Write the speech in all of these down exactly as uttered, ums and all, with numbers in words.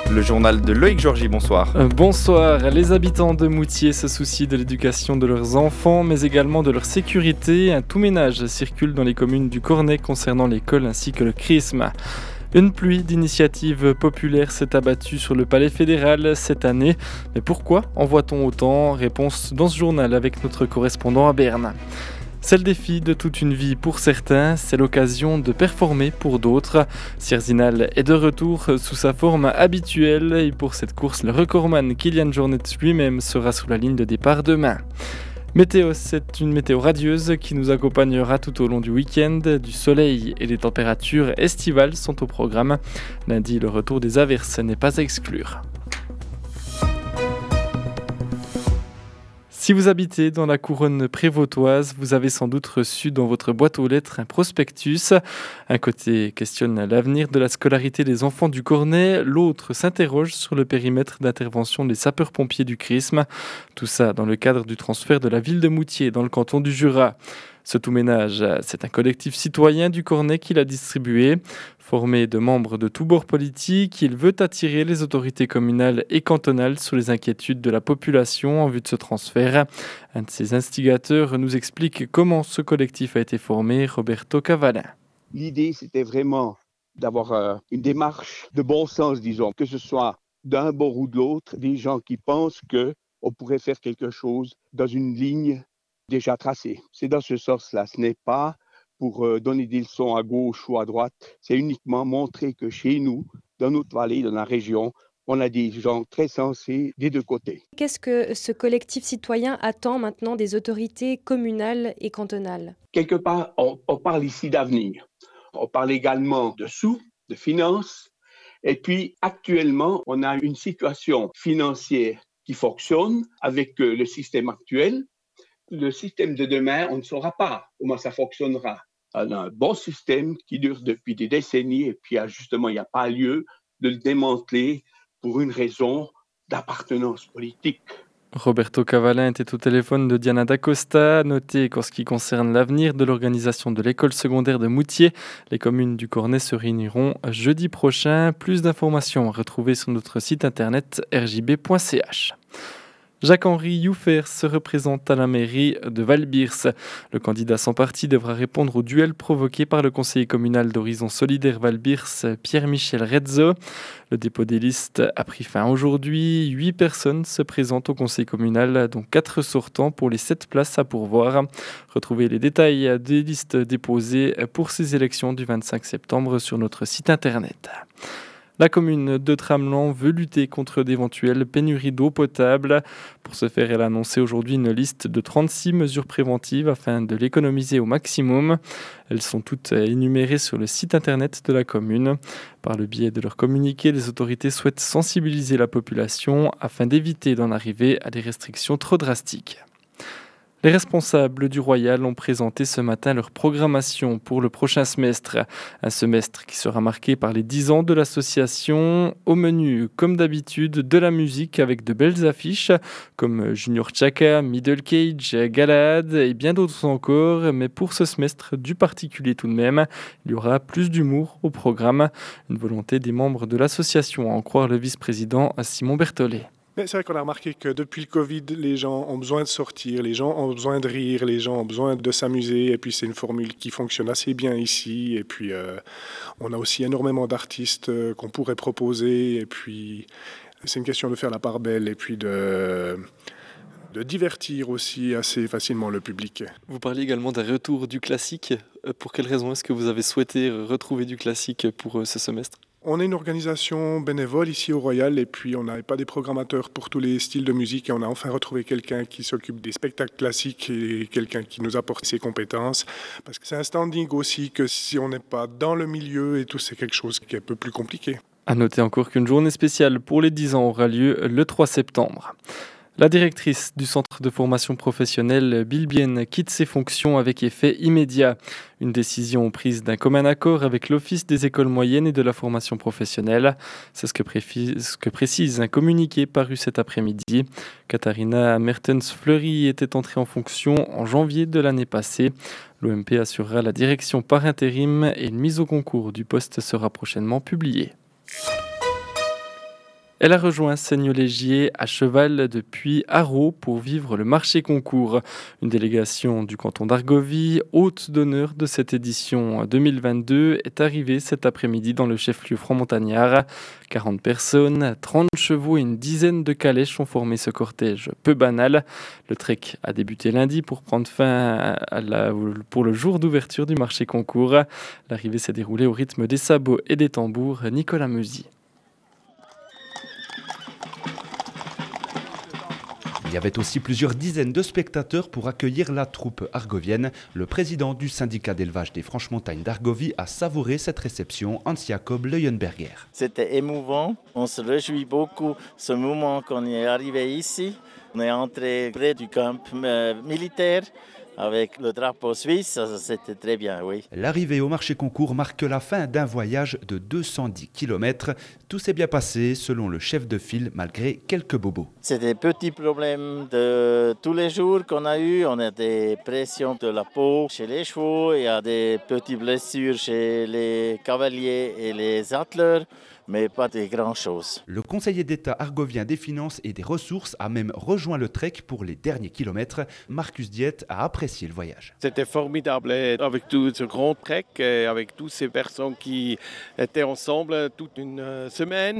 Le journal de Loïc Georgie, bonsoir. Euh, bonsoir. Les habitants de Moutier se soucient de l'éducation de leurs enfants, mais également de leur sécurité. Un tout ménage circule dans les communes du Cornet concernant l'école ainsi que le chrisme. Une pluie d'initiatives populaires s'est abattue sur le palais fédéral cette année. Mais pourquoi en voit-on autant ? Réponse dans ce journal avec notre correspondant à Berne. C'est le défi de toute une vie pour certains, c'est l'occasion de performer pour d'autres. Sierzinal est de retour sous sa forme habituelle et pour cette course, le recordman Kylian Jornet lui-même sera sous la ligne de départ demain. Météo, c'est une météo radieuse qui nous accompagnera tout au long du week-end. Du soleil et des températures estivales sont au programme. Lundi, le retour des averses n'est pas à exclure. Si vous habitez dans la couronne prévôtoise, vous avez sans doute reçu dans votre boîte aux lettres un prospectus. Un côté questionne l'avenir de la scolarité des enfants du Cornet, l'autre s'interroge sur le périmètre d'intervention des sapeurs-pompiers du chrisme. Tout ça dans le cadre du transfert de la ville de Moutier dans le canton du Jura. Ce tout ménage, c'est un collectif citoyen du Cornet qui l'a distribué. Formé de membres de tous bords politiques, il veut attirer les autorités communales et cantonales sur les inquiétudes de la population en vue de ce transfert. Un de ses instigateurs nous explique comment ce collectif a été formé, Roberto Cavalin. L'idée, c'était vraiment d'avoir euh, une démarche de bon sens, disons, que ce soit d'un bord ou de l'autre, des gens qui pensent qu'on pourrait faire quelque chose dans une ligne déjà tracée. C'est dans ce sens-là, ce n'est pas pour euh, donner des leçons à gauche ou à droite, c'est uniquement montrer que chez nous, dans notre vallée, dans la région, on a des gens très sensés des deux côtés. Qu'est-ce que ce collectif citoyen attend maintenant des autorités communales et cantonales ? Quelque part, on, on parle ici d'avenir. On parle également de sous, de finances. Et puis, actuellement, on a une situation financière qui fonctionne avec euh, le système actuel. Le système de demain, on ne saura pas comment ça fonctionnera. On a un bon système qui dure depuis des décennies et puis justement, il n'y a pas lieu de le démanteler pour une raison d'appartenance politique. Roberto Cavalin était au téléphone de Diana Dacosta. Notez qu'en ce qui concerne l'avenir de l'organisation de l'école secondaire de Moutier, les communes du Cornet se réuniront jeudi prochain. Plus d'informations à retrouver sur notre site internet r j b point c h. Jacques-Henri Youffer se représente à la mairie de Valbirs. Le candidat sans parti devra répondre au duel provoqué par le conseiller communal d'Horizon Solidaire Valbirs, Pierre-Michel Rezzo. Le dépôt des listes a pris fin aujourd'hui. Huit personnes se présentent au conseil communal, dont quatre sortants pour les sept places à pourvoir. Retrouvez les détails des listes déposées pour ces élections du vingt-cinq septembre sur notre site internet. La commune de Tramelan veut lutter contre d'éventuelles pénuries d'eau potable. Pour ce faire, elle a annoncé aujourd'hui une liste de trente-six mesures préventives afin de l'économiser au maximum. Elles sont toutes énumérées sur le site internet de la commune. Par le biais de leur communiqué, les autorités souhaitent sensibiliser la population afin d'éviter d'en arriver à des restrictions trop drastiques. Les responsables du Royal ont présenté ce matin leur programmation pour le prochain semestre. Un semestre qui sera marqué par les dix ans de l'association. Au menu, comme d'habitude, de la musique avec de belles affiches comme Junior Chaka, Middle Cage, Galahad et bien d'autres encore. Mais pour ce semestre, du particulier tout de même, il y aura plus d'humour au programme. Une volonté des membres de l'association, à en croire le vice-président Simon Berthollet. Mais c'est vrai qu'on a remarqué que depuis le Covid, les gens ont besoin de sortir, les gens ont besoin de rire, les gens ont besoin de s'amuser. Et puis c'est une formule qui fonctionne assez bien ici. Et puis euh, on a aussi énormément d'artistes euh, qu'on pourrait proposer. Et puis c'est une question de faire la part belle et puis de, de divertir aussi assez facilement le public. Vous parliez également d'un retour du classique. Pour quelle raison est-ce que vous avez souhaité retrouver du classique pour ce semestre ? On est une organisation bénévole ici au Royal et puis on n'avait pas des programmateurs pour tous les styles de musique et on a enfin retrouvé quelqu'un qui s'occupe des spectacles classiques et quelqu'un qui nous apporte ses compétences parce que c'est un standing aussi que si on n'est pas dans le milieu et tout, c'est quelque chose qui est un peu plus compliqué. À noter encore qu'une journée spéciale pour les dix ans aura lieu le trois septembre. La directrice du centre de formation professionnelle Bilbien quitte ses fonctions avec effet immédiat. Une décision prise d'un commun accord avec l'Office des écoles moyennes et de la formation professionnelle. C'est ce que, préfise, ce que précise un communiqué paru cet après-midi. Katharina Mertens-Fleury était entrée en fonction en janvier de l'année passée. L'O M P assurera la direction par intérim et une mise au concours du poste sera prochainement publiée. Elle a rejoint Seignot-Légier à cheval depuis Haro pour vivre le marché concours. Une délégation du canton d'Argovie, hôte d'honneur de cette édition deux mille vingt-deux, est arrivée cet après-midi dans le chef-lieu franc-montagnard. quarante personnes, trente chevaux et une dizaine de calèches ont formé ce cortège peu banal. Le trek a débuté lundi pour prendre fin à la, pour le jour d'ouverture du marché concours. L'arrivée s'est déroulée au rythme des sabots et des tambours. Nicolas Meusy. Il y avait aussi plusieurs dizaines de spectateurs pour accueillir la troupe argovienne. Le président du syndicat d'élevage des Franches-Montagnes d'Argovie a savouré cette réception, Hans-Jakob Leuenberger. C'était émouvant, on se réjouit beaucoup ce moment qu'on est arrivé ici. On est entré près du camp euh, militaire. Avec le drapeau suisse, c'était très bien, oui. L'arrivée au marché concours marque la fin d'un voyage de deux cent dix kilomètres. Tout s'est bien passé selon le chef de file, malgré quelques bobos. C'est des petits problèmes de tous les jours qu'on a eu. On a des pressions de la peau chez les chevaux, il y a des petites blessures chez les cavaliers et les atteleurs, mais pas de grand-chose. Le conseiller d'État argovien des Finances et des Ressources a même rejoint le trek pour les derniers kilomètres. Marcus Diet a apprécié le voyage. C'était formidable avec tout ce grand trek, avec toutes ces personnes qui étaient ensemble toute une semaine.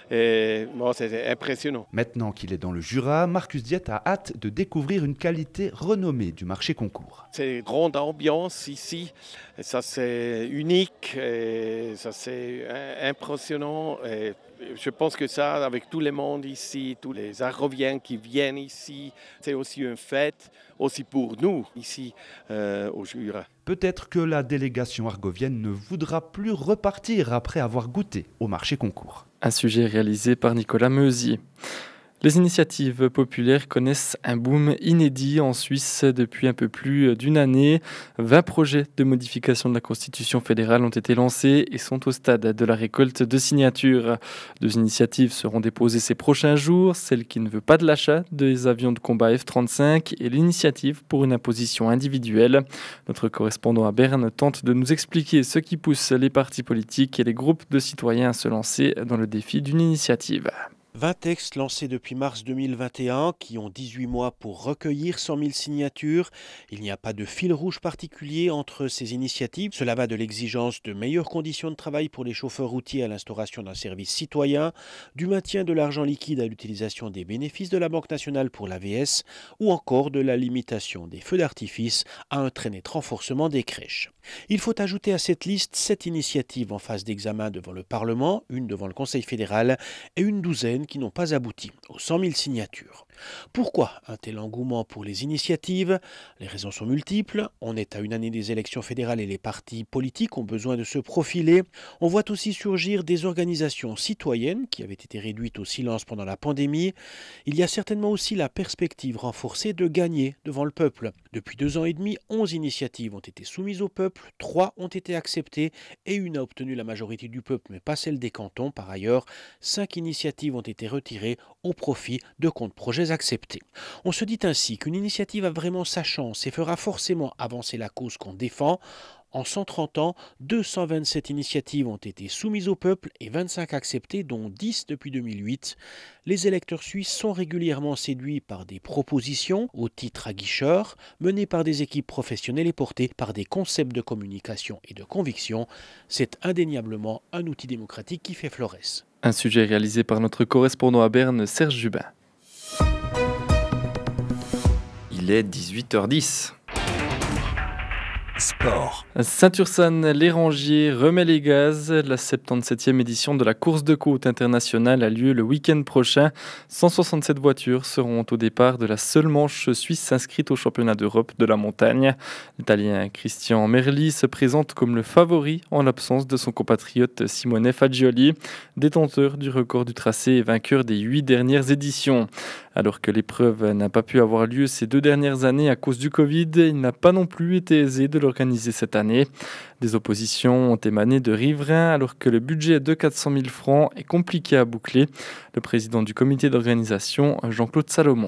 Et bon, c'était impressionnant. Maintenant qu'il est dans le Jura, Marcus Diet a hâte de découvrir une qualité renommée du marché concours. C'est une grande ambiance ici, ça c'est unique, et ça c'est impressionnant. Et je pense que ça, avec tout le monde ici, tous les Argoviens qui viennent ici, c'est aussi une fête, aussi pour nous ici euh, au Jura. Peut-être que la délégation argovienne ne voudra plus repartir après avoir goûté au marché concours. Un sujet réalisé par Nicolas Meusy. Les initiatives populaires connaissent un boom inédit en Suisse depuis un peu plus d'une année. vingt projets de modification de la Constitution fédérale ont été lancés et sont au stade de la récolte de signatures. Deux initiatives seront déposées ces prochains jours, celle qui ne veut pas de l'achat des avions de combat F trente-cinq et l'initiative pour une imposition individuelle. Notre correspondant à Berne tente de nous expliquer ce qui pousse les partis politiques et les groupes de citoyens à se lancer dans le défi d'une initiative. vingt textes lancés depuis mars deux mille vingt et un qui ont dix-huit mois pour recueillir cent mille signatures. Il n'y a pas de fil rouge particulier entre ces initiatives. Cela va de l'exigence de meilleures conditions de travail pour les chauffeurs routiers à l'instauration d'un service citoyen, du maintien de l'argent liquide à l'utilisation des bénéfices de la Banque nationale pour l'A V S ou encore de la limitation des feux d'artifice à un très net renforcement des crèches. Il faut ajouter à cette liste sept initiatives en phase d'examen devant le Parlement, une devant le Conseil fédéral et une douzaine qui n'ont pas abouti aux cent mille signatures. Pourquoi un tel engouement pour les initiatives ? Les raisons sont multiples. On est à une année des élections fédérales et les partis politiques ont besoin de se profiler. On voit aussi surgir des organisations citoyennes qui avaient été réduites au silence pendant la pandémie. Il y a certainement aussi la perspective renforcée de gagner devant le peuple. Depuis deux ans et demi, onze initiatives ont été soumises au peuple, trois ont été acceptées et une a obtenu la majorité du peuple, mais pas celle des cantons. Par ailleurs, cinq initiatives ont été retirées au profit de comptes projets acceptés. On se dit ainsi qu'une initiative a vraiment sa chance et fera forcément avancer la cause qu'on défend. En cent trente ans, deux cent vingt-sept initiatives ont été soumises au peuple et vingt-cinq acceptées, dont dix depuis deux mille huit. Les électeurs suisses sont régulièrement séduits par des propositions au titre aguicheur, menées par des équipes professionnelles et portées par des concepts de communication et de conviction. C'est indéniablement un outil démocratique qui fait florès. Un sujet réalisé par notre correspondant à Berne, Serge Jubin. Il est dix-huit heures dix. Sport. Saint-Ursanne-l'Érangier remet les gaz. La soixante-dix-septième édition de la course de côte internationale a lieu le week-end prochain. cent soixante-sept voitures seront au départ de la seule manche suisse inscrite au championnat d'Europe de la montagne. L'Italien Christian Merli se présente comme le favori en l'absence de son compatriote Simone Fagioli, détenteur du record du tracé et vainqueur des huit dernières éditions. Alors que l'épreuve n'a pas pu avoir lieu ces deux dernières années à cause du Covid, il n'a pas non plus été aisé de l'organiser cette année. Des oppositions ont émané de riverains alors que le budget de quatre cent mille francs est compliqué à boucler. Le président du comité d'organisation, Jean-Claude Salomon.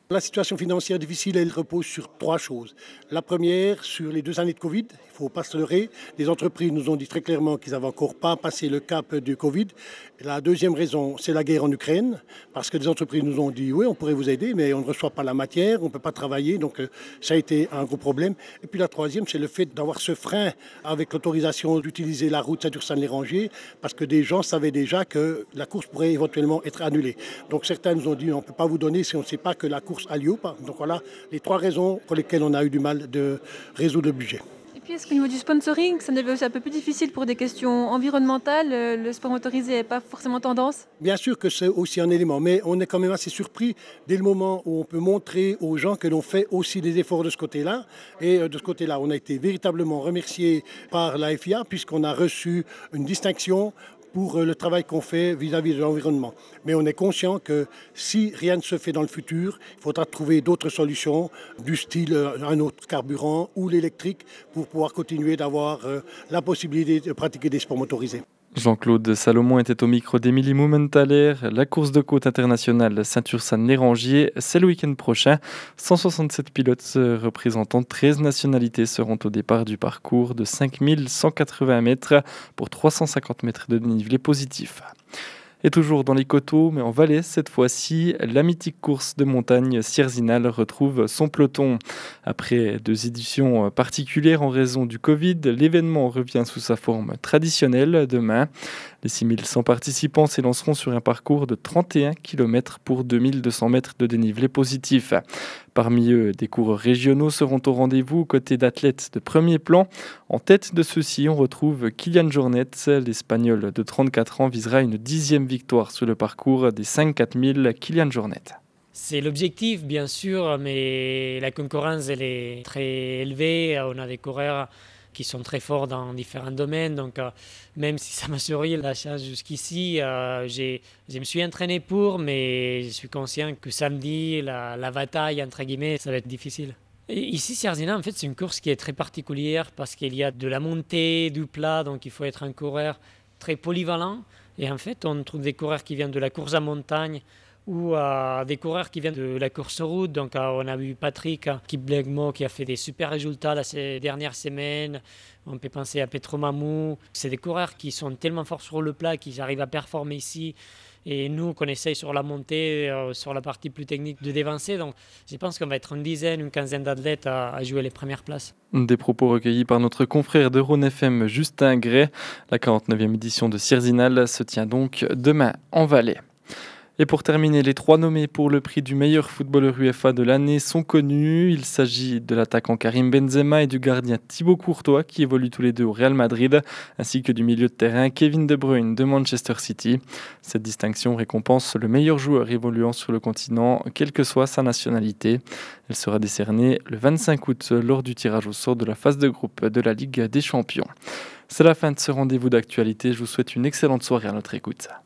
La situation financière difficile, elle repose sur trois choses. La première, sur les deux années de Covid, il ne faut pas se leurrer. Les entreprises nous ont dit très clairement qu'ils n'avaient encore pas passé le cap du Covid. La deuxième raison, c'est la guerre en Ukraine, parce que les entreprises nous ont dit oui, on pourrait vous aider, mais on ne reçoit pas la matière, on ne peut pas travailler, donc euh, ça a été un gros problème. Et puis la troisième, c'est le fait d'avoir ce frein avec l'autorisation d'utiliser la route Ceinture-Saint-Léranger, parce que des gens savaient déjà que la course pourrait éventuellement être annulée. Donc certains nous ont dit on ne peut pas vous donner si on ne sait pas que la course a lieu ou pas. Donc voilà les trois raisons pour lesquelles on a eu du mal de résoudre le budget. Et puis est-ce qu'au niveau du sponsoring, ça devait aussi un peu plus difficile pour des questions environnementales, le sport motorisé n'est pas forcément tendance? Bien sûr que c'est aussi un élément, mais on est quand même assez surpris dès le moment où on peut montrer aux gens que l'on fait aussi des efforts de ce côté-là. Et de ce côté-là, on a été véritablement remercié par la F I A puisqu'on a reçu une distinction pour le travail qu'on fait vis-à-vis de l'environnement. Mais on est conscient que si rien ne se fait dans le futur, il faudra trouver d'autres solutions, du style un autre carburant ou l'électrique, pour pouvoir continuer d'avoir la possibilité de pratiquer des sports motorisés. Jean-Claude Salomon était au micro d'Émilie Mumenthaler. La course de côte internationale Ceinture-Saint-Léranger, c'est le week-end prochain. cent soixante-sept pilotes représentant treize nationalités seront au départ du parcours de cinq mille cent quatre-vingts mètres pour trois cent cinquante mètres de dénivelé positif. Et toujours dans les coteaux, mais en Valais cette fois-ci, la mythique course de montagne Sierzinal retrouve son peloton. Après deux éditions particulières en raison du Covid, l'événement revient sous sa forme traditionnelle demain. Les six mille cent participants s'élanceront sur un parcours de trente et un kilomètres pour deux mille deux cents mètres de dénivelé positif. Parmi eux, des coureurs régionaux seront au rendez-vous aux côtés d'athlètes de premier plan. En tête de ceux-ci, on retrouve Kilian Jornet. L'Espagnol de trente-quatre ans visera une dixième victoire sur le parcours des cinq quatre mille. Kilian Jornet. C'est l'objectif, bien sûr, mais la concurrence elle est très élevée. On a des coureurs qui sont très forts dans différents domaines. Donc, euh, même si ça m'a souri la chance jusqu'ici, euh, j'ai, je me suis entraîné pour, mais je suis conscient que samedi, la, la bataille, entre guillemets, ça va être difficile. Et ici, Sierzinal, en fait, c'est une course qui est très particulière parce qu'il y a de la montée, du plat, donc il faut être un coureur très polyvalent. Et en fait, on trouve des coureurs qui viennent de la course à montagne, ou euh, des coureurs qui viennent de la course route. Donc euh, on a vu Patrick Kiplegmo qui a fait des super résultats là, ces dernières semaines. On peut penser à Petro Mamou. C'est des coureurs qui sont tellement forts sur le plat qu'ils arrivent à performer ici. Et nous, qu'on essaye sur la montée, euh, sur la partie plus technique, de dévancer. Donc je pense qu'on va être une dizaine, une quinzaine d'athlètes à, à jouer les premières places. Des propos recueillis par notre confrère de Rhône F M, Justin Gray. La quarante-neuvième édition de Sierzinal se tient donc demain en Valais. Et pour terminer, les trois nommés pour le prix du meilleur footballeur U F A de l'année sont connus. Il s'agit de l'attaquant Karim Benzema et du gardien Thibaut Courtois qui évoluent tous les deux au Real Madrid, ainsi que du milieu de terrain Kevin De Bruyne de Manchester City. Cette distinction récompense le meilleur joueur évoluant sur le continent, quelle que soit sa nationalité. Elle sera décernée le vingt-cinq août lors du tirage au sort de la phase de groupe de la Ligue des Champions. C'est la fin de ce rendez-vous d'actualité. Je vous souhaite une excellente soirée à notre écoute.